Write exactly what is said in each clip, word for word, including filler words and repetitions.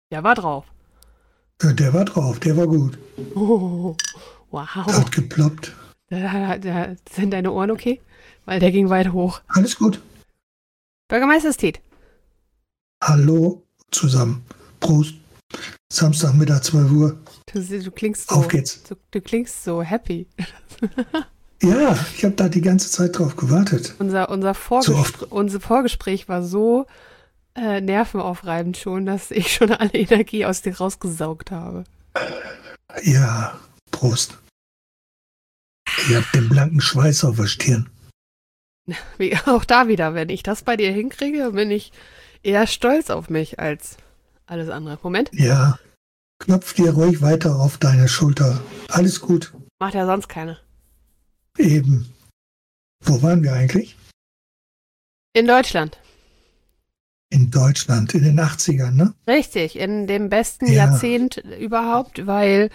Der war drauf. Ja, der war drauf, der war gut. Oh, wow. Hat geploppt. Da, da, sind deine Ohren okay? Weil der ging weit hoch. Alles gut. Bürgermeister Steed. Hallo zusammen. Prost. Samstagmittag, zwölf Uhr. Du, du klingst so. Auf geht's. Du, du klingst so happy. Ja, ich habe da die ganze Zeit drauf gewartet. Unser, unser, Vorgespr- unser Vorgespräch war so äh, nervenaufreibend schon, dass ich schon alle Energie aus dir rausgesaugt habe. Ja, Prost. Ich hab den blanken Schweiß auf der Stirn. Wie, auch da wieder, wenn ich das bei dir hinkriege, bin ich eher stolz auf mich als alles andere. Moment. Ja, klopf dir ruhig weiter auf deine Schulter. Alles gut. Macht ja sonst keiner. Eben. Wo waren wir eigentlich? In Deutschland. In Deutschland, in den achtzigern, ne? Richtig, in dem besten Ja. Jahrzehnt überhaupt, weil,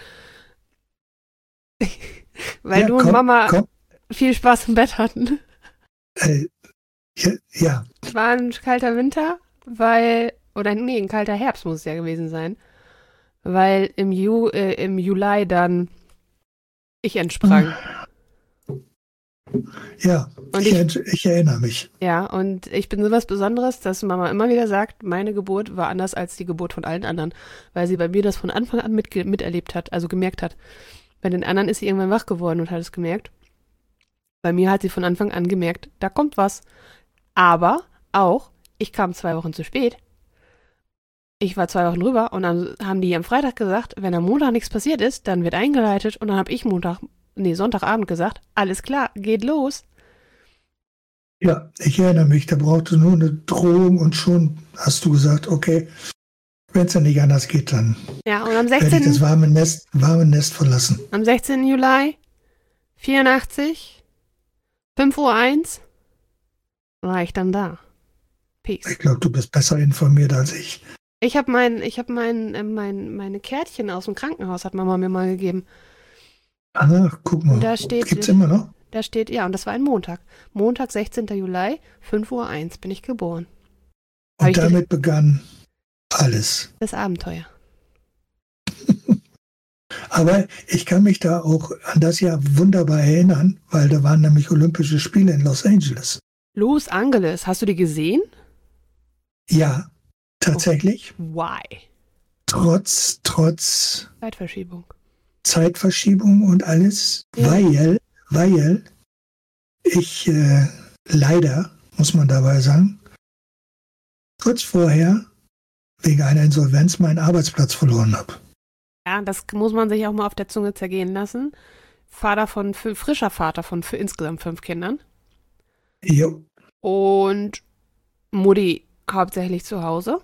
weil Ja, du und komm, Mama komm. viel Spaß im Bett hatten. Äh, ja, ja, Es war ein kalter Winter, weil, oder nee, ein kalter Herbst muss es ja gewesen sein, weil im, Ju, äh, im Juli dann ich entsprang. ja. Und ich, ich- ich erinnere mich. Ja, und ich bin sowas Besonderes, dass Mama immer wieder sagt, meine Geburt war anders als die Geburt von allen anderen, weil sie bei mir das von Anfang an mitge- miterlebt hat, also gemerkt hat. Bei den anderen ist sie irgendwann wach geworden und hat es gemerkt. Bei mir hat sie von Anfang an gemerkt, da kommt was. Aber auch, ich kam zwei Wochen zu spät. Ich war zwei Wochen rüber und dann haben die am Freitag gesagt, wenn am Montag nichts passiert ist, dann wird eingeleitet. Und dann habe ich Montag, nee, Sonntagabend gesagt, alles klar, geht los. Ja, ich erinnere mich, da brauchte nur eine Drohung und schon hast du gesagt, okay, wenn es ja nicht anders geht, dann Ja, und am werde ich das sechzehnten warme Nest, warme Nest verlassen. Am sechzehnten Juli, vierundachtzig, fünf Uhr eins, war ich dann da. Peace. Ich glaube, du bist besser informiert als ich. Ich habe mein, ich habe mein, äh, mein, meine Kärtchen aus dem Krankenhaus, hat Mama mir mal gegeben. Ah, guck mal, Da steht- gibt's immer noch? Da steht, ja, und das war ein Montag. Montag, sechzehnten Juli, fünf Uhr eins bin ich geboren. Hab Und ich damit begann alles. Das Abenteuer. Aber ich kann mich da auch an das Jahr wunderbar erinnern, weil da waren nämlich Olympische Spiele in Los Angeles. Los Angeles, hast du die gesehen? Ja, tatsächlich. Why? Trotz, trotz Zeitverschiebung. Zeitverschiebung und alles, Ja. weil, weil ich äh, leider, muss man dabei sagen, kurz vorher wegen einer Insolvenz meinen Arbeitsplatz verloren habe. Ja, das muss man sich auch mal auf der Zunge zergehen lassen. Vater von, fünf- frischer Vater von für insgesamt fünf Kindern. Jo, Und Mutti hauptsächlich zu Hause.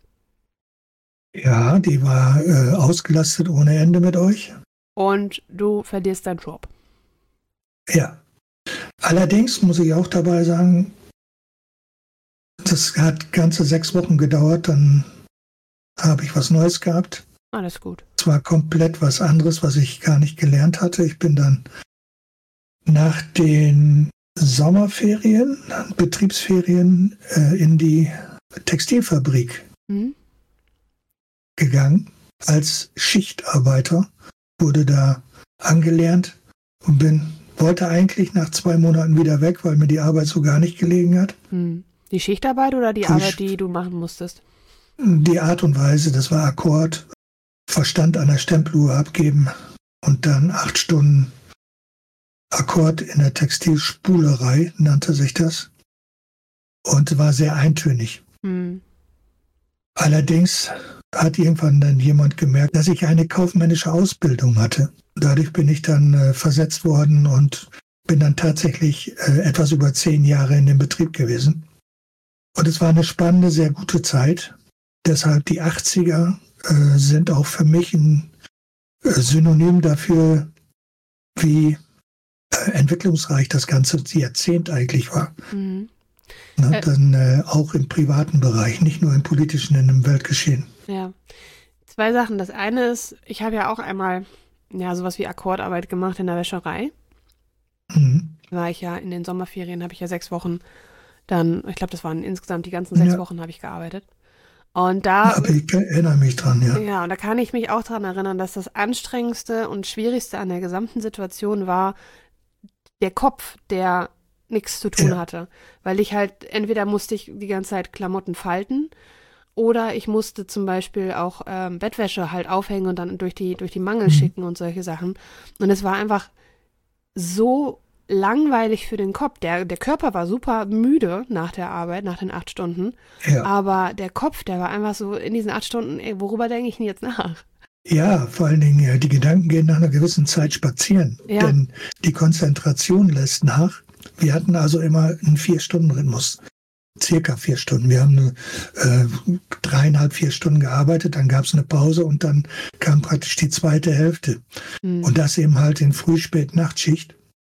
ja, die war äh, ausgelastet ohne Ende mit euch. Und du verlierst deinen Job. Ja. Allerdings muss ich auch dabei sagen, das hat ganze sechs Wochen gedauert, dann habe ich was Neues gehabt. Alles gut. Zwar komplett was anderes, was ich gar nicht gelernt hatte. Ich bin dann nach den Sommerferien, Betriebsferien äh, in die Textilfabrik Mhm. gegangen als Schichtarbeiter, wurde da angelernt und bin, wollte eigentlich nach zwei Monaten wieder weg, weil mir die Arbeit so gar nicht gelegen hat. Hm. Die Schichtarbeit oder die Push. Arbeit, die du machen musstest? Die Art und Weise, das war Akkord, Verstand an der Stempeluhr abgeben und dann acht Stunden Akkord in der Textilspulerei, nannte sich das, und war sehr eintönig. Hm. Allerdings hat irgendwann dann jemand gemerkt, dass ich eine kaufmännische Ausbildung hatte. Dadurch bin ich dann äh, versetzt worden und bin dann tatsächlich äh, etwas über zehn Jahre in dem Betrieb gewesen. Und es war eine spannende, sehr gute Zeit. Deshalb die achtziger äh, sind auch für mich ein äh, Synonym dafür, wie äh, entwicklungsreich das ganze Jahrzehnt eigentlich war. Mhm. Ne? Äh. Dann äh, auch im privaten Bereich, nicht nur im politischen, in dem Weltgeschehen. Ja. Zwei Sachen. Das eine ist, ich habe ja auch einmal ja sowas wie Akkordarbeit gemacht in der Wäscherei. Mhm. War ich ja in den Sommerferien, habe ich ja sechs Wochen dann, ich glaube, das waren insgesamt die ganzen sechs Ja. Wochen habe ich gearbeitet. Und da, Aber ich erinnere mich dran, ja. ja, und da kann ich mich auch dran erinnern, dass das Anstrengendste und Schwierigste an der gesamten Situation war der Kopf, der nichts zu tun Ja. hatte. Weil ich halt, entweder musste ich die ganze Zeit Klamotten falten oder ich musste zum Beispiel auch ähm, Bettwäsche halt aufhängen und dann durch die, durch die Mangel Mhm. schicken und solche Sachen. Und es war einfach so langweilig für den Kopf. Der, der Körper war super müde nach der Arbeit, nach den acht Stunden. Ja. Aber der Kopf, der war einfach so in diesen acht Stunden, ey, worüber denke ich denn jetzt nach? Ja, vor allen Dingen, ja, die Gedanken gehen nach einer gewissen Zeit spazieren, Ja. denn die Konzentration lässt nach. Wir hatten also immer einen Vier-Stunden-Rhythmus, circa vier Stunden. Wir haben eine, äh, dreieinhalb, vier Stunden gearbeitet, dann gab es eine Pause und dann kam praktisch die zweite Hälfte. Hm. Und das eben halt in Früh-, Spät-, Nachtschicht.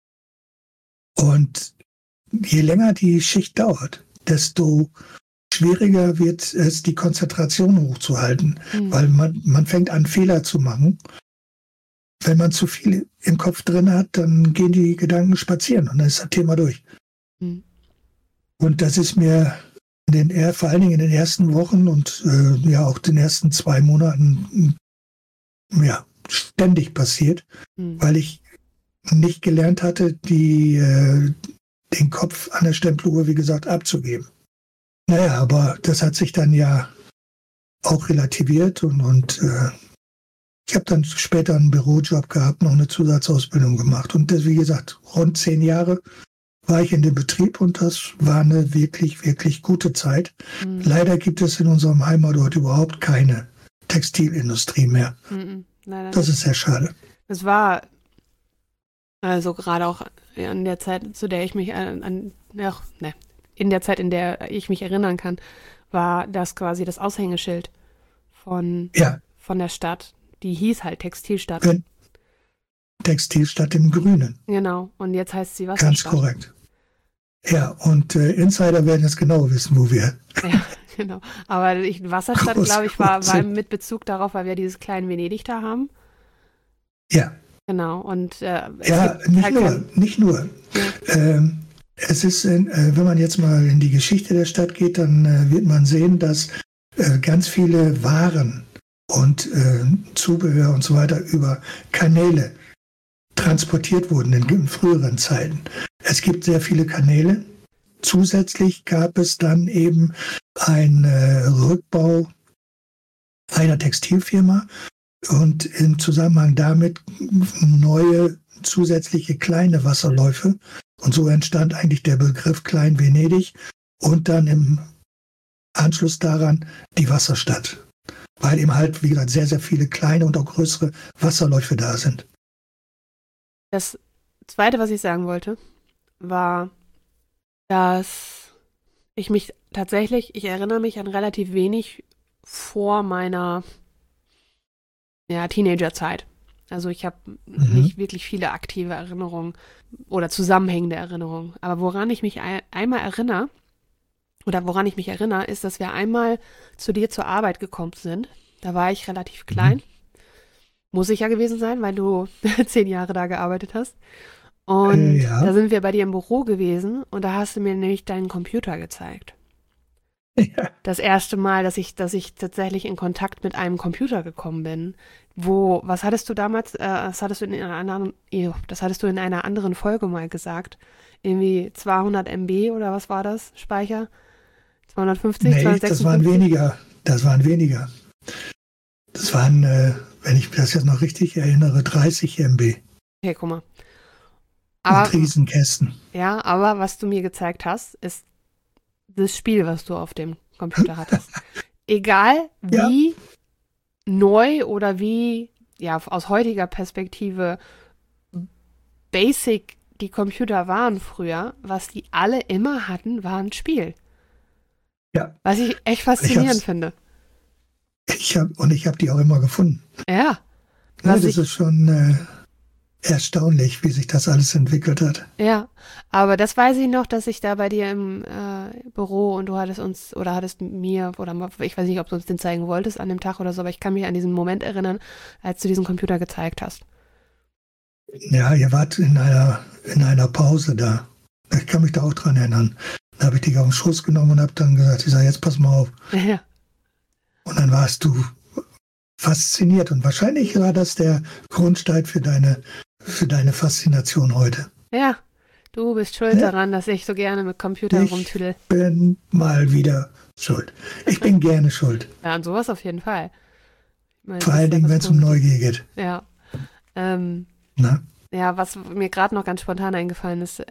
Und je länger die Schicht dauert, desto schwieriger wird es, die Konzentration hochzuhalten, Hm. weil man, man fängt an, Fehler zu machen. Wenn man zu viel im Kopf drin hat, dann gehen die Gedanken spazieren und dann ist das Thema durch. Hm. Und das ist mir in den, eher- vor allen Dingen in den ersten Wochen und äh, ja auch den ersten zwei Monaten m, ja, ständig passiert, Hm. weil ich nicht gelernt hatte, die, äh, den Kopf an der Stempeluhr, wie gesagt, abzugeben. Naja, aber das hat sich dann ja auch relativiert und, und äh, ich habe dann später einen Bürojob gehabt, noch eine Zusatzausbildung gemacht. Und das, wie gesagt, rund zehn Jahre war ich in dem Betrieb und das war eine wirklich, wirklich gute Zeit. Hm. Leider gibt es in unserem Heimatort überhaupt keine Textilindustrie mehr. Hm. Leider Das nicht. ist sehr schade. Es war also gerade auch in der Zeit, zu der ich mich an, an ja, ne, in der Zeit, in der ich mich erinnern kann, war das quasi das Aushängeschild von, Ja, von der Stadt. Die hieß halt Textilstadt. wenn Textilstadt im Grünen. Genau. Und jetzt heißt sie Ganz Wasserstadt. korrekt. Ja, und äh, Insider werden jetzt genau wissen, wo wir. Ja, genau. Aber ich, Wasserstadt, Groß- glaube ich, war, war groß- mit Bezug darauf, weil wir dieses kleine Venedig da haben. Ja, Genau. Und äh, es ja, gibt nicht halt nur, kein- nicht nur. Ja. Ähm, es ist, in, äh, wenn man jetzt mal in die Geschichte der Stadt geht, dann äh, wird man sehen, dass äh, ganz viele Waren und äh, Zubehör und so weiter über Kanäle transportiert wurden in, in früheren Zeiten. Es gibt sehr viele Kanäle. Zusätzlich gab es dann eben einen äh, Rückbau einer Textilfirma und im Zusammenhang damit neue zusätzliche kleine Wasserläufe. Und so entstand eigentlich der Begriff Klein Venedig und dann im Anschluss daran die Wasserstadt. Weil eben halt, wie gesagt, sehr, sehr viele kleine und auch größere Wasserläufe da sind. Das Zweite, was ich sagen wollte, war, dass ich mich tatsächlich, ich erinnere mich an relativ wenig vor meiner ja, Teenagerzeit. Also ich habe Mhm. nicht wirklich viele aktive Erinnerungen oder zusammenhängende Erinnerungen. Aber woran ich mich ein, einmal erinnere, oder woran ich mich erinnere, ist, dass wir einmal zu dir zur Arbeit gekommen sind. Da war ich relativ klein. Muss ich ja gewesen sein, weil du zehn Jahre da gearbeitet hast. Und Äh, ja. da sind wir bei dir im Büro gewesen und da hast du mir nämlich deinen Computer gezeigt. Ja, Das erste Mal, dass ich, dass ich tatsächlich in Kontakt mit einem Computer gekommen bin. Wo, was hattest du damals, äh, das hattest du in einer anderen, ew, das hattest du in einer anderen Folge mal gesagt. Irgendwie zweihundert Megabyte oder was war das? Speicher? zweihundertfünfzig, nee, das waren zweihundertsechsundfünfzig? weniger. Das waren weniger. Das waren, äh, wenn ich das jetzt noch richtig erinnere, dreißig Megabyte. Okay, guck mal. Und Aber, Riesenkästen. ja, aber was du mir gezeigt hast, ist das Spiel, was du auf dem Computer hattest. Egal Ja. wie neu oder wie, ja, aus heutiger Perspektive basic die Computer waren früher, was die alle immer hatten, war ein Spiel. Ja. Was ich echt faszinierend hab's- finde. Ich hab, und ich habe die auch immer gefunden. Ja. Ja, Was das ich, ist schon äh, erstaunlich, wie sich das alles entwickelt hat. ja, aber das weiß ich noch, dass ich da bei dir im äh, Büro und du hattest uns oder hattest mir oder mal- ich weiß nicht, ob du uns den zeigen wolltest an dem Tag oder so, aber ich kann mich an diesen Moment erinnern, als du diesen Computer gezeigt hast. Ja, ihr wart in einer, in einer Pause da. Ich kann mich da auch dran erinnern. Da habe ich dich auf den Schoß genommen und habe dann gesagt, ich sage, jetzt pass mal auf. Ja, Und dann warst du fasziniert. Und wahrscheinlich war das der Grundstein für deine, für deine Faszination heute. Ja, du bist schuld Ja. daran, dass ich so gerne mit Computern Ich rumtüdel. bin mal wieder schuld. Ich bin gerne schuld. Ja, an sowas auf jeden Fall. Ich meine, Vor das allen ist ja Dingen, was wenn es um Positives. Neugier geht. Ja. Ähm, Ne? ja, was mir gerade noch ganz spontan eingefallen ist,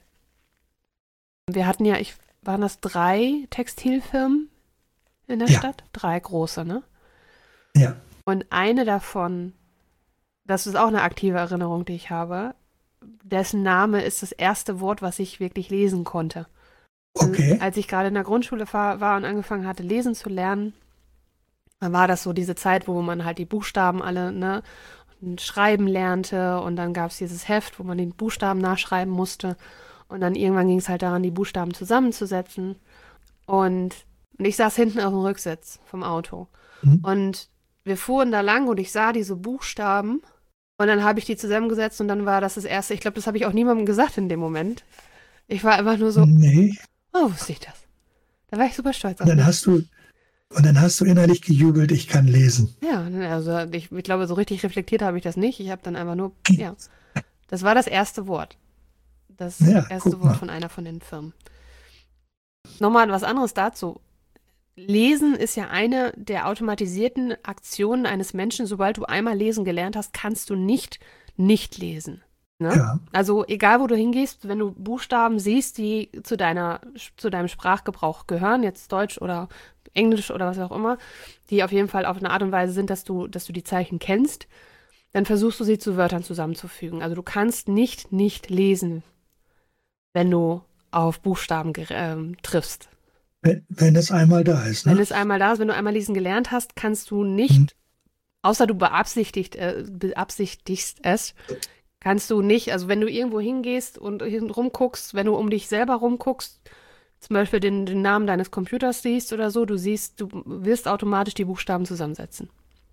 wir hatten ja, ich, waren das drei Textilfirmen in der Ja. Stadt? Drei große, ne? Ja. Und eine davon, das ist auch eine aktive Erinnerung, die ich habe, dessen Name ist das erste Wort, was ich wirklich lesen konnte. Okay. Als ich gerade in der Grundschule war, war und angefangen hatte, lesen zu lernen, dann war das so diese Zeit, wo man halt die Buchstaben alle, ne, und schreiben lernte und dann gab es dieses Heft, wo man den Buchstaben nachschreiben musste und dann irgendwann ging es halt daran, die Buchstaben zusammenzusetzen und, und ich saß hinten auf dem Rücksitz vom Auto Mhm. und wir fuhren da lang und ich sah diese Buchstaben und dann habe ich die zusammengesetzt und dann war das das erste, ich glaube, das habe ich auch niemandem gesagt in dem Moment. Ich war einfach nur so, Nee. oh, wusste ich das. Da war ich super stolz auf Und dann mich. hast du, und dann hast du innerlich gejubelt, ich kann lesen. Ja, also ich, ich glaube, so richtig reflektiert habe ich das nicht. Ich habe dann einfach nur, ja, das war das erste Wort. Das Ja, erste guck Wort mal. von einer von den Firmen. Nochmal was anderes dazu. Lesen ist ja eine der automatisierten Aktionen eines Menschen. Sobald du einmal lesen gelernt hast, kannst du nicht nicht lesen. Ne? Ja. Also egal, wo du hingehst, wenn du Buchstaben siehst, die zu deiner, zu deinem Sprachgebrauch gehören, jetzt Deutsch oder Englisch oder was auch immer, die auf jeden Fall auf eine Art und Weise sind, dass du, dass du die Zeichen kennst, dann versuchst du sie zu Wörtern zusammenzufügen. Also du kannst nicht nicht lesen, wenn du auf Buchstaben ger- ähm, triffst. Wenn, wenn es einmal da ist. Wenn Ne? es einmal da ist, wenn du einmal lesen gelernt hast, kannst du nicht, Mhm. außer du beabsichtigt, äh, beabsichtigst es, kannst du nicht, also wenn du irgendwo hingehst und hin- rumguckst, wenn du um dich selber rumguckst, zum Beispiel den, den Namen deines Computers siehst oder so, du siehst, du wirst automatisch die Buchstaben zusammensetzen.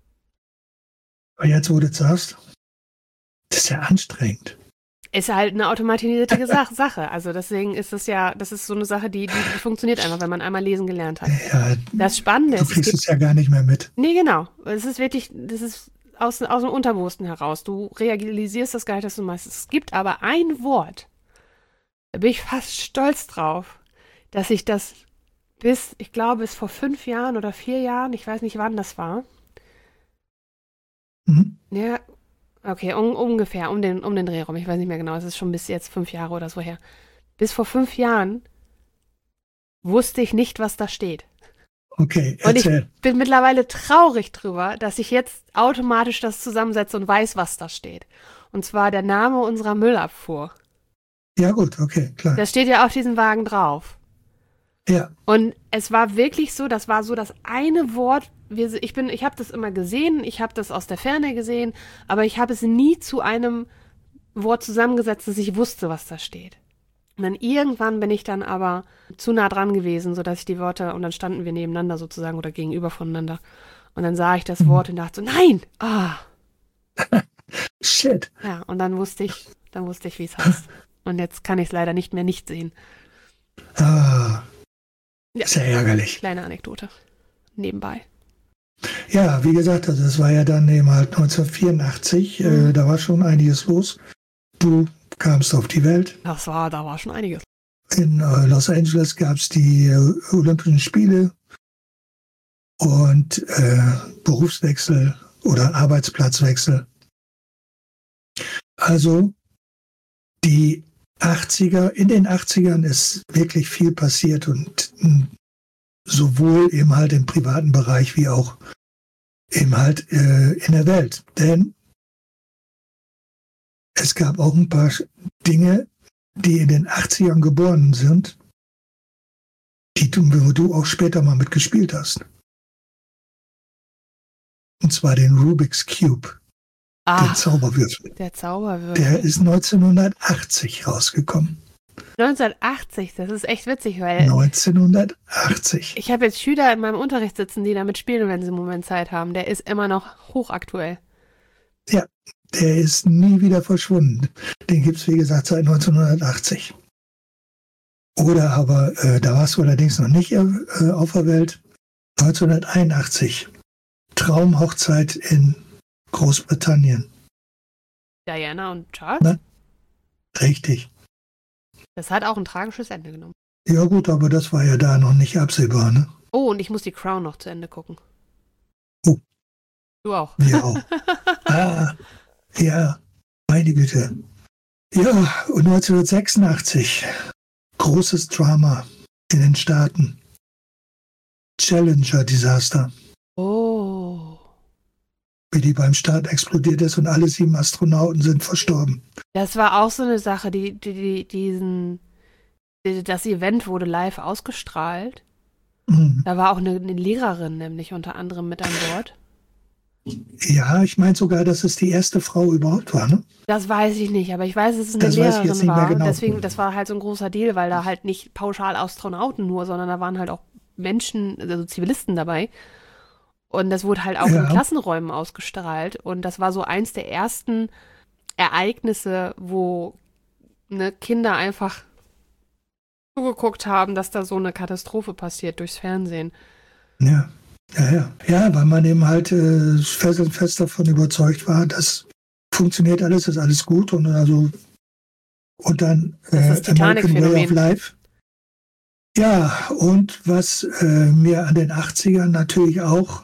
Aber jetzt, wo du es sagst, das ist ja anstrengend. Ist halt eine automatisierte Sach- Sache. Also deswegen ist das ja, das ist so eine Sache, die, die, die funktioniert einfach, wenn man einmal lesen gelernt hat. Ja, Das Spannende du ist, es kriegst gibt, es ja gar nicht mehr mit. nee, genau. Es ist wirklich, das ist aus, aus dem Unterbewussten heraus. Du realisierst das gar nicht, dass du machst. Es gibt aber ein Wort, da bin ich fast stolz drauf, dass ich das bis, ich glaube, bis vor fünf Jahren oder vier Jahren, ich weiß nicht, wann das war. Mhm. Ja, okay, un, ungefähr, um den, um den Dreh rum. Ich weiß nicht mehr genau, es ist schon bis jetzt fünf Jahre oder so her. Bis vor fünf Jahren wusste ich nicht, was da steht. Okay, Und ich erzähl. bin mittlerweile traurig drüber, dass ich jetzt automatisch das zusammensetze und weiß, was da steht. Und zwar der Name unserer Müllabfuhr. Ja gut, okay, klar. Das steht ja auf diesem Wagen drauf. Ja, Und es war wirklich so, das war so das eine Wort, wir, ich bin, ich habe das immer gesehen, ich habe das aus der Ferne gesehen, aber ich habe es nie zu einem Wort zusammengesetzt, dass ich wusste, was da steht. Und dann irgendwann bin ich dann aber zu nah dran gewesen, sodass ich die Worte, und dann standen wir nebeneinander sozusagen oder gegenüber voneinander. Und dann sah ich das Mhm. Wort und dachte so, nein! Ah, shit. ja, und dann wusste ich, dann wusste ich, wie es heißt. Und jetzt kann ich es leider nicht mehr nicht sehen. Ah, Ja. ist ja ärgerlich. Kleine Anekdote. Nebenbei. Ja, wie gesagt, also das war ja dann eben halt neunzehnhundertvierundachtzig, Mhm. äh, da war schon einiges los. Du kamst auf die Welt. Das war, da war schon einiges. In äh, Los Angeles gab es die äh, Olympischen Spiele und äh, Berufswechsel oder Arbeitsplatzwechsel. Also die achtziger, in den achtzigern ist wirklich viel passiert und mh, sowohl eben halt im privaten Bereich wie auch eben halt äh, in der Welt. Denn es gab auch ein paar Dinge, die in den achtzigern geboren sind, die du, wo du auch später mal mitgespielt hast. Und zwar den Rubik's Cube, Ah, den Zauberwürfel. der Zauberwürfel. Der ist neunzehnhundertachtzig rausgekommen. neunzehnhundertachtzig, das ist echt witzig, weil neunzehnhundertachtzig. ich habe jetzt Schüler in meinem Unterricht sitzen, die damit spielen, wenn sie im Moment Zeit haben. Der ist immer noch hochaktuell. Der ist nie wieder verschwunden. Den gibt es, wie gesagt, seit neunzehnhundertachtzig. Oder aber, äh, da warst du allerdings noch nicht äh, auf der Welt, neunzehnhunderteinundachtzig Traumhochzeit in Großbritannien. Diana und Charles? Na, richtig. Das hat auch ein tragisches Ende genommen. Ja gut, aber das war ja da noch nicht absehbar, ne? Oh, und ich muss die Crown noch zu Ende gucken. Oh. Du auch. Wir auch. Ah, ja, meine Güte. Ja, und neunzehnhundertsechsundachtzig, großes Drama in den Staaten. Challenger-Desaster. Oh. Wie die beim Start explodiert ist und alle sieben Astronauten sind verstorben. Das war auch so eine Sache, die, die, die diesen, die, das Event wurde live ausgestrahlt. Mhm. Da war auch eine, eine Lehrerin nämlich unter anderem mit an Bord. Ja, ich meine sogar, dass es die erste Frau überhaupt war, ne? Das weiß ich nicht, aber ich weiß, dass es eine Das weiß ich Lehrerin jetzt nicht mehr war. genau. Deswegen, das war halt so ein großer Deal, weil da halt nicht pauschal Astronauten nur, sondern da waren halt auch Menschen, also Zivilisten dabei. Und das wurde halt auch Ja. in Klassenräumen ausgestrahlt. Und das war so eins der ersten Ereignisse, wo ne, Kinder einfach zugeguckt haben, dass da so eine Katastrophe passiert durchs Fernsehen. Ja, ja, ja. Ja, weil man eben halt äh, felsenfest davon überzeugt war, das funktioniert alles, ist alles gut und also und dann Das ist das äh, American Way of Titanic-Phänomen. Life. Ja, und was äh, mir an den achtzigern natürlich auch,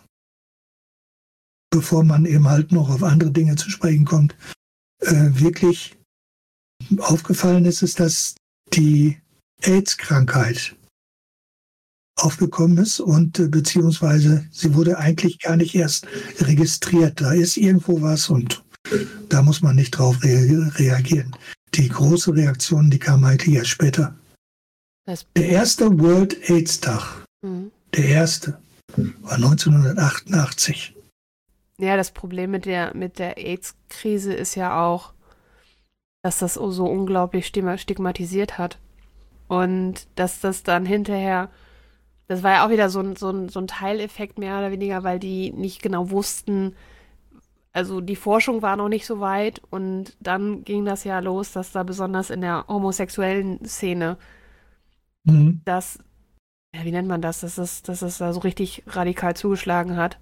bevor man eben halt noch auf andere Dinge zu sprechen kommt, äh, wirklich aufgefallen ist, ist, dass die AIDS-Krankheit aufgekommen ist und äh, beziehungsweise sie wurde eigentlich gar nicht erst registriert. Da ist irgendwo was und da muss man nicht drauf re reagieren. Die große Reaktion, die kam eigentlich erst später. Das, Der erste World AIDS-Tag, mhm. der erste, war neunzehnhundertachtundachtzig. Ja, das Problem mit der, mit der AIDS-Krise ist ja auch, dass das so unglaublich stigmatisiert hat. Und dass das dann hinterher, das war ja auch wieder so ein, so ein, so ein Teileffekt mehr oder weniger, weil die nicht genau wussten, also die Forschung war noch nicht so weit und dann ging das ja los, dass da besonders in der homosexuellen Szene, Mhm. das, ja, wie nennt man das, dass es, dass es da so richtig radikal zugeschlagen hat.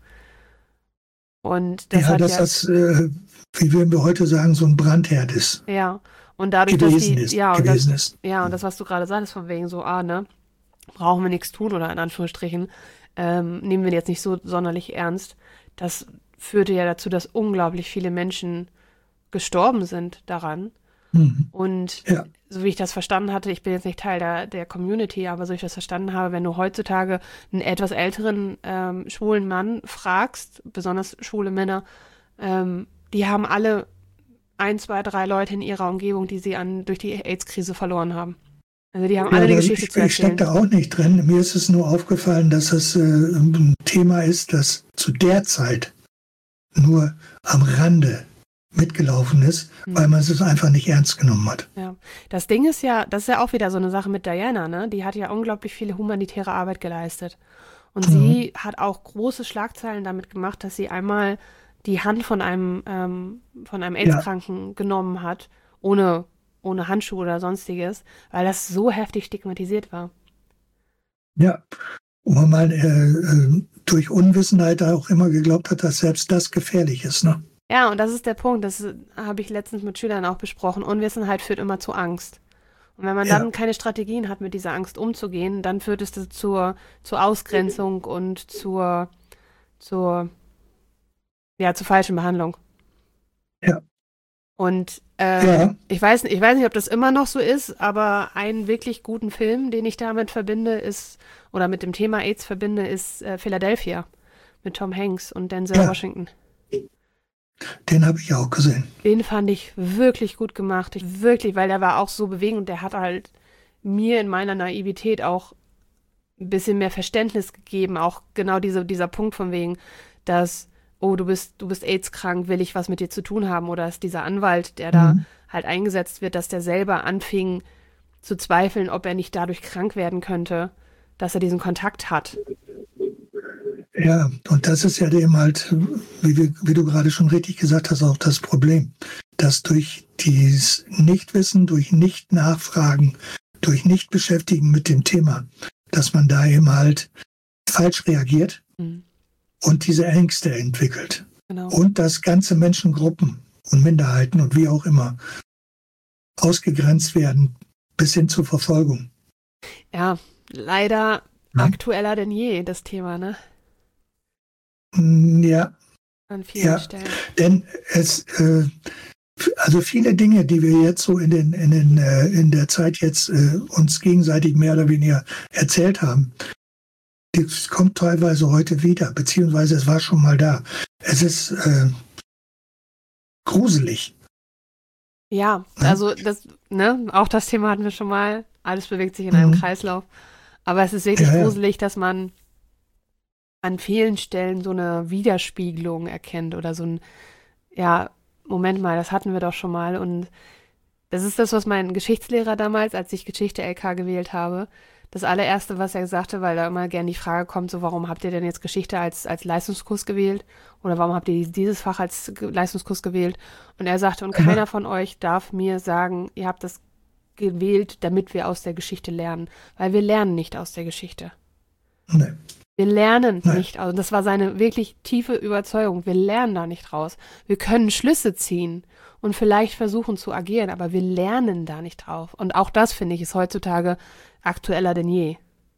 Und das Ja, hat dass ja, das, äh, wie würden wir heute sagen, so ein Brandherd ist, ja, und dadurch, dass gewesen die, ist, ja, und das, gewesen ist. ja, und das, was du gerade sagst, von wegen so, ah, ne, brauchen wir nichts tun oder in Anführungsstrichen, ähm, nehmen wir jetzt nicht so sonderlich ernst. Das führte ja dazu, dass unglaublich viele Menschen gestorben sind daran. Mhm. Und Ja. so wie ich das verstanden hatte, ich bin jetzt nicht Teil der, der Community, aber so wie ich das verstanden habe, wenn du heutzutage einen etwas älteren ähm, schwulen Mann fragst, besonders schwule Männer, ähm, die haben alle ein, zwei, drei Leute in ihrer Umgebung, die sie an durch die AIDS-Krise verloren haben. Also die haben alle Ja, eine da- Geschichte ich, zu ich stecke erzählen. da auch nicht drin. Mir ist es nur aufgefallen, dass es äh, ein Thema ist, das zu der Zeit nur am Rande mitgelaufen ist, Hm. weil man es einfach nicht ernst genommen hat. Ja, das Ding ist ja, das ist ja auch wieder so eine Sache mit Diana, ne? Die hat ja unglaublich viele humanitäre Arbeit geleistet. Und Mhm. sie hat auch große Schlagzeilen damit gemacht, dass sie einmal die Hand von einem, ähm, von einem AIDS-Kranken genommen hat, ohne, ohne Handschuhe oder sonstiges, weil das so heftig stigmatisiert war. Ja, wo man mal äh, äh, durch Unwissenheit auch immer geglaubt hat, dass selbst das gefährlich ist. Ne? Ja, und das ist der Punkt, das äh, habe ich letztens mit Schülern auch besprochen. Unwissenheit führt immer zu Angst. Und wenn man Ja. dann keine Strategien hat, mit dieser Angst umzugehen, dann führt es zur, zur Ausgrenzung und zur, zur, ja, zur falschen Behandlung. Ja. Und ähm, Ja. ich weiß, ich weiß nicht, ob das immer noch so ist, aber einen wirklich guten Film, den ich damit verbinde, ist, oder mit dem Thema AIDS verbinde, ist äh, Philadelphia mit Tom Hanks und Denzel Ja. Washington. Den habe ich auch gesehen. Den fand ich wirklich gut gemacht. Ich, wirklich, weil der war auch so bewegend und der hat halt mir in meiner Naivität auch ein bisschen mehr Verständnis gegeben. Auch genau diese, dieser Punkt von wegen, dass, oh, du bist, du bist AIDS-krank, will ich was mit dir zu tun haben? Oder ist dieser Anwalt, der da Mhm. halt eingesetzt wird, dass der selber anfing zu zweifeln, ob er nicht dadurch krank werden könnte, dass er diesen Kontakt hat. Ja, und das ist ja dem halt, wie, wir, wie du gerade schon richtig gesagt hast, auch das Problem, dass durch dieses Nichtwissen, durch Nicht-Nachfragen, durch Nicht-Beschäftigen mit dem Thema, dass man da eben halt falsch reagiert Mhm. und diese Ängste entwickelt. Genau. Und dass ganze Menschengruppen und Minderheiten und wie auch immer ausgegrenzt werden bis hin zur Verfolgung. Ja, leider Ja. aktueller denn je, das Thema, ne? Mm, Ja, An vielen Ja. Stellen. denn es, äh, f- also viele Dinge, die wir jetzt so in den, in den, äh, in der Zeit jetzt äh, uns gegenseitig mehr oder weniger erzählt haben, das kommt teilweise heute wieder, beziehungsweise es war schon mal da. Es ist äh, gruselig. Ja, Ja. also das, ne, auch das Thema hatten wir schon mal. Alles bewegt sich in einem Mhm. Kreislauf. Aber es ist wirklich Ja, ja. gruselig, dass man an vielen Stellen so eine Widerspiegelung erkennt oder so ein, ja, Moment mal, das hatten wir doch schon mal. Und das ist das, was mein Geschichtslehrer damals, als ich Geschichte L K gewählt habe, das allererste, was er sagte, weil da immer gerne die Frage kommt, so warum habt ihr denn jetzt Geschichte als, als Leistungskurs gewählt? Oder warum habt ihr dieses Fach als Ge- Leistungskurs gewählt? Und er sagte, und Ja. keiner von euch darf mir sagen, ihr habt das gewählt, damit wir aus der Geschichte lernen. Weil wir lernen nicht aus der Geschichte. Nee. Wir lernen Nein. nicht, also das war seine wirklich tiefe Überzeugung. Wir lernen da nicht raus. Wir können Schlüsse ziehen und vielleicht versuchen zu agieren, aber wir lernen da nicht drauf. Und auch das, finde ich, ist heutzutage aktueller denn je.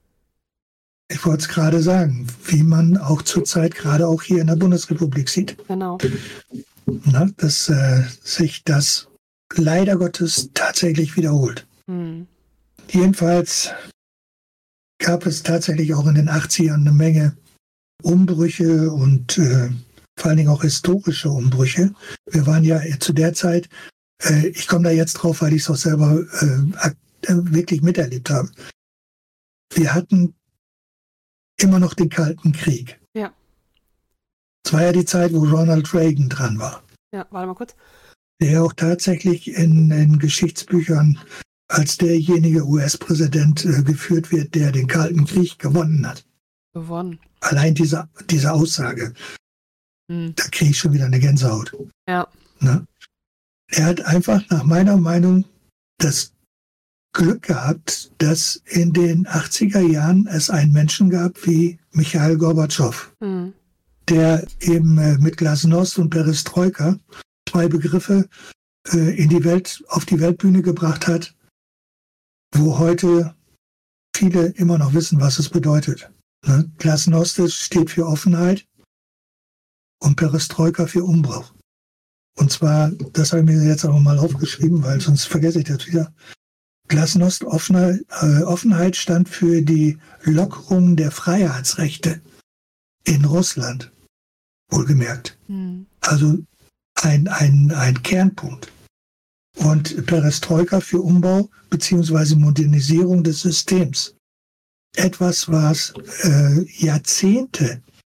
Ich wollte es gerade sagen, wie man auch zurzeit gerade auch hier in der Bundesrepublik sieht, Genau. na, dass äh, sich das leider Gottes tatsächlich wiederholt. Hm. Jedenfalls gab es tatsächlich auch in den achtzigern eine Menge Umbrüche und äh, vor allen Dingen auch historische Umbrüche. Wir waren ja zu der Zeit, äh, ich komme da jetzt drauf, weil ich es auch selber äh, ak- äh, wirklich miterlebt habe. Wir hatten immer noch den Kalten Krieg. Ja. Es war ja die Zeit, wo Ronald Reagan dran war, Ja, warte mal kurz. der auch tatsächlich in, in Geschichtsbüchern als derjenige U S-Präsident äh, geführt wird, der den Kalten Krieg gewonnen hat. Gewonnen. Allein diese, diese Aussage, Hm. da kriege ich schon wieder eine Gänsehaut. Ja. Ne? Er hat einfach nach meiner Meinung das Glück gehabt, dass in den achtziger Jahren es einen Menschen gab wie Michail Gorbatschow, Hm. der eben äh, mit Glasnost und Perestroika zwei Begriffe äh, in die Welt, auf die Weltbühne gebracht hat, wo heute viele immer noch wissen, was es bedeutet. Ne? Glasnost steht für Offenheit und Perestroika für Umbruch. Und zwar, das habe ich mir jetzt auch mal aufgeschrieben, weil sonst vergesse ich das wieder. Glasnost, Offenheit, äh, Offenheit stand für die Lockerung der Freiheitsrechte in Russland, wohlgemerkt. Hm. Also ein, ein, ein Kernpunkt. Und Perestroika für Umbau bzw. Modernisierung des Systems. Etwas, was äh, Jahrzehnte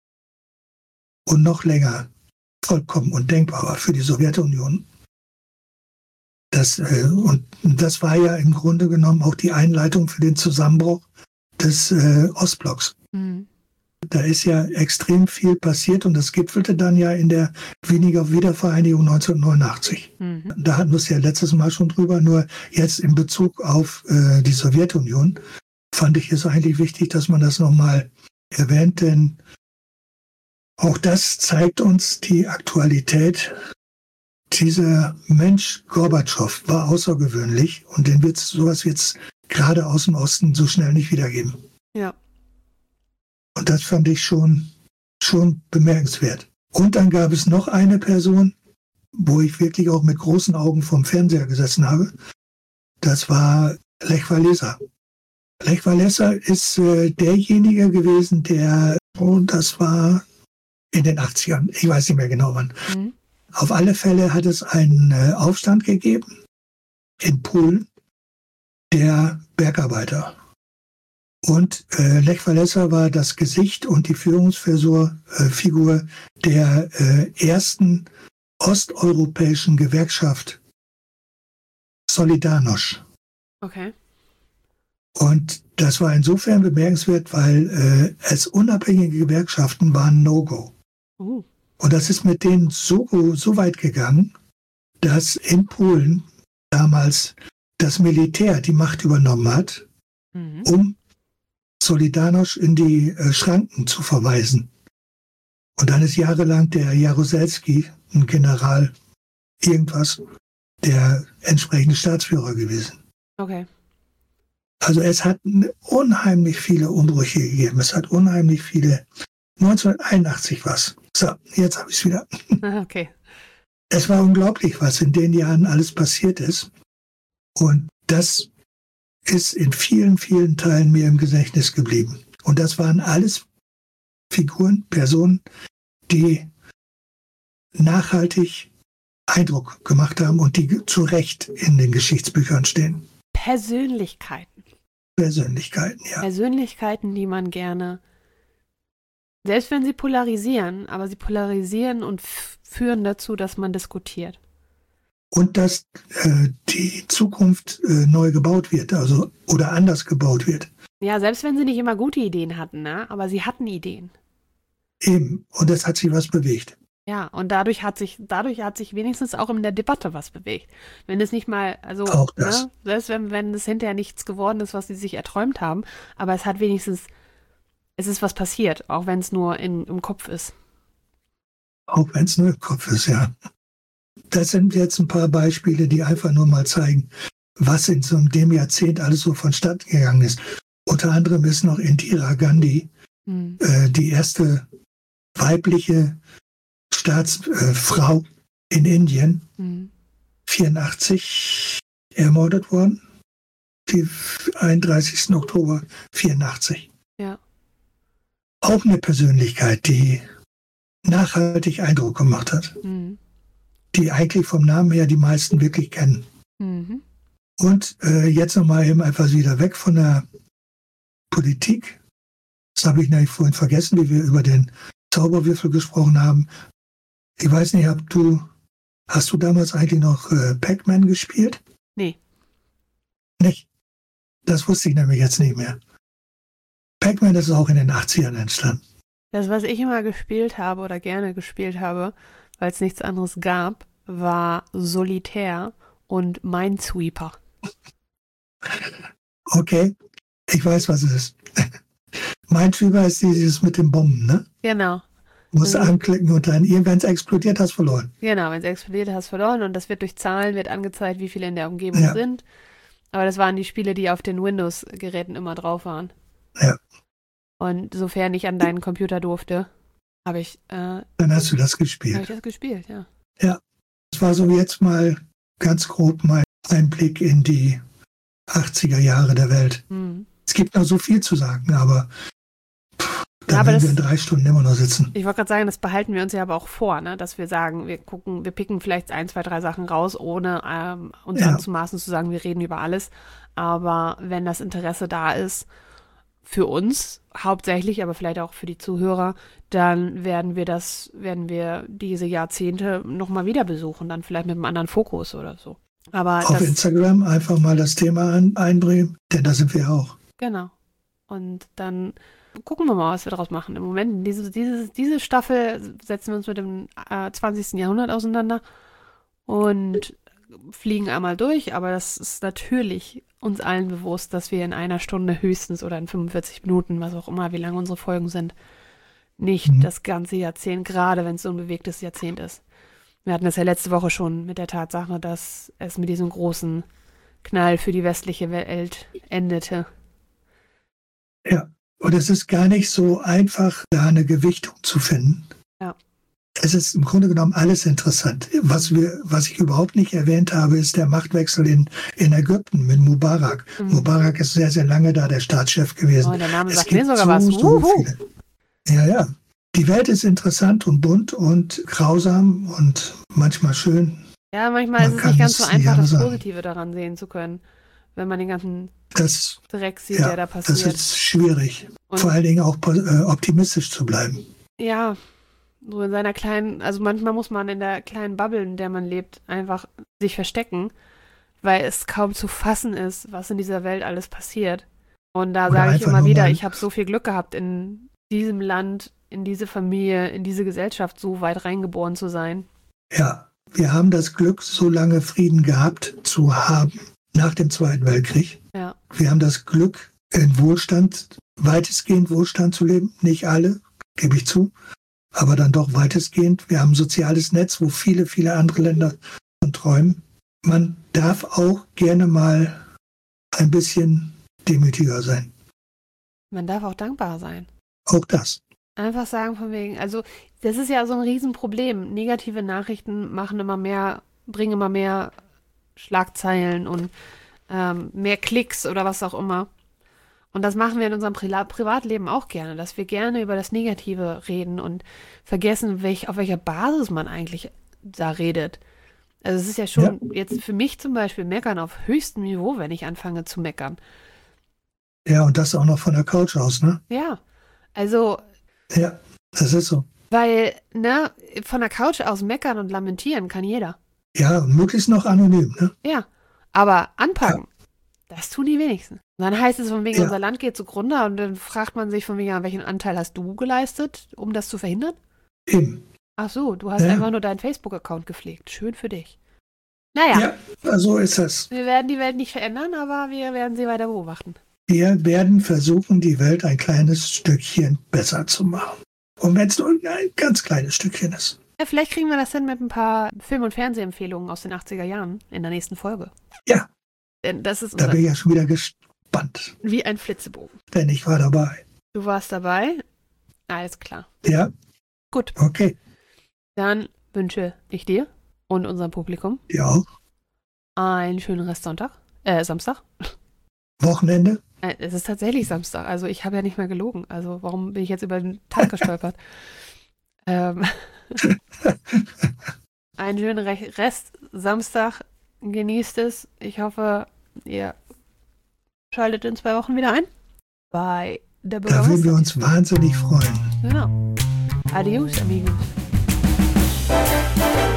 und noch länger vollkommen undenkbar war für die Sowjetunion. Das, äh, und das war ja im Grunde genommen auch die Einleitung für den Zusammenbruch des äh, Ostblocks. Hm. Da ist ja extrem viel passiert und das gipfelte dann ja in der weniger Wiedervereinigung neunzehnhundertneunundachtzig. Mhm. Da hatten wir es ja letztes Mal schon drüber, nur jetzt in Bezug auf äh, die Sowjetunion fand ich es eigentlich wichtig, dass man das nochmal erwähnt, denn auch das zeigt uns die Aktualität. Dieser Mensch Gorbatschow war außergewöhnlich und den wird's, sowas wird es gerade aus dem Osten so schnell nicht wiedergeben. Ja. Und das fand ich schon, schon bemerkenswert. Und dann gab es noch eine Person, wo ich wirklich auch mit großen Augen vorm Fernseher gesessen habe. Das war Lech Walesa. Lech Walesa ist äh, derjenige gewesen, der, oh, das war in den achtzigern, ich weiß nicht mehr genau wann. Mhm. Auf alle Fälle hat es einen äh, Aufstand gegeben in Polen der Bergarbeiter. Und äh, Lech Walesa war das Gesicht und die Führungsfigur äh, Figur der äh, ersten osteuropäischen Gewerkschaft Solidarność. Okay. Und das war insofern bemerkenswert, weil äh, es unabhängige Gewerkschaften waren No-Go. Uh. Und das ist mit denen so, so weit gegangen, dass in Polen damals das Militär die Macht übernommen hat, Mhm. um Solidarność in die äh, Schranken zu verweisen. Und dann ist jahrelang der Jaruzelski, ein General, irgendwas, der entsprechende Staatsführer gewesen. Okay. Also es hat unheimlich viele Umbrüche gegeben. Es hat unheimlich viele. neunzehnhunderteinundachtzig was. So, jetzt habe ich es wieder. Okay. Es war unglaublich, was in den Jahren alles passiert ist. Und das ist in vielen, vielen Teilen mir im Gedächtnis geblieben. Und das waren alles Figuren, Personen, die nachhaltig Eindruck gemacht haben und die zu Recht in den Geschichtsbüchern stehen. Persönlichkeiten. Persönlichkeiten, ja. Persönlichkeiten, die man gerne, selbst wenn sie polarisieren, aber sie polarisieren und f- führen dazu, dass man diskutiert. Und dass äh, die Zukunft äh, neu gebaut wird, also oder anders gebaut wird. Ja, selbst wenn sie nicht immer gute Ideen hatten, ne? Aber sie hatten Ideen. Eben. Und es hat sich was bewegt. Ja, und dadurch hat sich, dadurch hat sich wenigstens auch in der Debatte was bewegt. Wenn es nicht mal, also, Auch das. ne, selbst wenn, wenn es hinterher nichts geworden ist, was sie sich erträumt haben, aber es hat wenigstens, es ist was passiert, auch wenn es nur in, im Kopf ist. Auch wenn es nur im Kopf ist, ja. Das sind jetzt ein paar Beispiele, die einfach nur mal zeigen, was in so dem Jahrzehnt alles so vonstatten gegangen ist. Unter anderem ist noch Indira Gandhi, Hm. äh, die erste weibliche Staatsfrau äh, in Indien, Hm. vierundachtzig ermordet worden, die einunddreißigsten Oktober vierundachtzig. Ja. Auch eine Persönlichkeit, die nachhaltig Eindruck gemacht hat, Hm. die eigentlich vom Namen her die meisten wirklich kennen. Mhm. Und äh, jetzt nochmal eben einfach wieder weg von der Politik. Das habe ich nämlich vorhin vergessen, wie wir über den Zauberwürfel gesprochen haben. Ich weiß nicht, ob du, hast du damals eigentlich noch äh, Pac-Man gespielt? Nee. Nicht? Das wusste ich nämlich jetzt nicht mehr. Pac-Man ist auch in den achtzigern entstanden. Das, was ich immer gespielt habe oder gerne gespielt habe, weil es nichts anderes gab, war Solitär und Minesweeper. Okay, ich weiß, was es ist. Minesweeper ist dieses mit den Bomben, ne? Genau. Du musst Mhm. anklicken und dann, wenn es explodiert, hast du verloren. Genau, wenn es explodiert, hast du verloren und das wird durch Zahlen wird angezeigt, wie viele in der Umgebung Ja. sind. Aber das waren die Spiele, die auf den Windows-Geräten immer drauf waren. Ja. Und sofern ich an deinen Computer durfte, habe ich, äh, Dann hast du das habe gespielt. ich das gespielt, ja. Das war so jetzt mal ganz grob mein Einblick in die achtziger Jahre der Welt. Hm. Es gibt noch so viel zu sagen, aber pff, da Ja, aber werden das- wir in drei Stunden immer noch sitzen. Ich wollte gerade sagen, das behalten wir uns ja aber auch vor, ne? Dass wir sagen, wir gucken, wir picken vielleicht ein, zwei, drei Sachen raus, ohne ähm, uns Ja. anzumaßen zu sagen, wir reden über alles. Aber wenn das Interesse da ist, für uns hauptsächlich, aber vielleicht auch für die Zuhörer, dann werden wir das, werden wir diese Jahrzehnte nochmal wieder besuchen, dann vielleicht mit einem anderen Fokus oder so. Aber Auf das, Instagram einfach mal das Thema an, einbringen, denn da sind wir auch. genau. Und dann gucken wir mal, was wir daraus machen. Im Moment, diese, diese, diese Staffel setzen wir uns mit dem äh, zwanzigsten Jahrhundert auseinander und fliegen einmal durch, aber das ist natürlich uns allen bewusst, dass wir in einer Stunde höchstens oder in fünfundvierzig Minuten, was auch immer, wie lang unsere Folgen sind, nicht Mhm. das ganze Jahrzehnt, gerade wenn es so ein bewegtes Jahrzehnt ist. Wir hatten das ja letzte Woche schon mit der Tatsache, dass es mit diesem großen Knall für die westliche Welt endete. Und es ist gar nicht so einfach, da eine Gewichtung zu finden. Ja. Es ist im Grunde genommen alles interessant. Was wir, was ich überhaupt nicht erwähnt habe, ist der Machtwechsel in, in Ägypten mit Mubarak. Mhm. Mubarak ist sehr, sehr lange da der Staatschef gewesen. Oh, der Name Es sagt mir gibt sogar was. so, so Wuhu. viele. Ja, ja. Die Welt ist interessant und bunt und grausam und manchmal schön. Ja, manchmal Man ist es kann nicht ganz es so nicht einfach, anders das sagen. Positive daran sehen zu können, wenn man den ganzen Das, Dreck sieht, ja, der da das passiert. ist schwierig. Und Vor allen Dingen auch äh, optimistisch zu bleiben. ja, so in seiner kleinen, also manchmal muss man in der kleinen Bubble, in der man lebt, einfach sich verstecken, weil es kaum zu fassen ist, was in dieser Welt alles passiert. Und da Oder sage ich einfach immer nur wieder, mal- ich habe so viel Glück gehabt, in diesem Land, in diese Familie, in diese Gesellschaft so weit reingeboren zu sein. Ja, wir haben das Glück, so lange Frieden gehabt zu haben nach dem Zweiten Weltkrieg. Ja, Wir haben das Glück, in Wohlstand, weitestgehend Wohlstand zu leben. Nicht alle, gebe ich zu. aber dann doch weitestgehend. Wir haben ein soziales Netz, wo viele, viele andere Länder von träumen. Man darf auch gerne mal ein bisschen demütiger sein. Man darf auch dankbar sein. Auch das. Einfach sagen von wegen, also das ist ja so ein Riesenproblem. Negative Nachrichten machen immer mehr, bringen immer mehr Schlagzeilen und ähm, mehr Klicks oder was auch immer. Und das machen wir in unserem Pri- Privatleben auch gerne, dass wir gerne über das Negative reden und vergessen, welch, auf welcher Basis man eigentlich da redet. Also es ist ja schon ja. jetzt für mich zum Beispiel Meckern auf höchstem Niveau, wenn ich anfange zu meckern. Ja, und das auch noch von der Couch aus, ne? Ja, also... Ja, das ist so. Weil, ne, von der Couch aus meckern und lamentieren kann jeder. Ja, und möglichst noch anonym, ne? Ja, aber anpacken, ja. das tun die wenigsten. Und dann heißt es von wegen, ja. unser Land geht zugrunde und dann fragt man sich von wegen, welchen Anteil hast du geleistet, um das zu verhindern? Eben. Ach so, du hast ja. einfach nur deinen Facebook-Account gepflegt. Schön für dich. Naja. Ja, so ist es. Wir werden die Welt nicht verändern, aber wir werden sie weiter beobachten. Wir werden versuchen, die Welt ein kleines Stückchen besser zu machen. Und wenn es nur ein ganz kleines Stückchen ist. Ja, vielleicht kriegen wir das hin mit ein paar Film- und Fernsehempfehlungen aus den achtziger Jahren in der nächsten Folge. Ja. Denn das ist da bin ich ja schon wieder gespannt. Wie ein Flitzebogen. Denn ich war dabei. Du warst dabei? Alles klar. Ja. Gut. Okay. Dann wünsche ich dir und unserem Publikum ja auch einen schönen Restsonntag. Äh, Samstag. Wochenende. Es ist tatsächlich Samstag, also ich habe ja nicht mehr gelogen. Also warum bin ich jetzt über den Tag gestolpert? ähm, einen schönen Re- Rest Samstag, genießt es. Ich hoffe, ihr schaltet in zwei Wochen wieder ein bei der Da würden wir uns wahnsinnig freuen. Genau. Adios, amigos.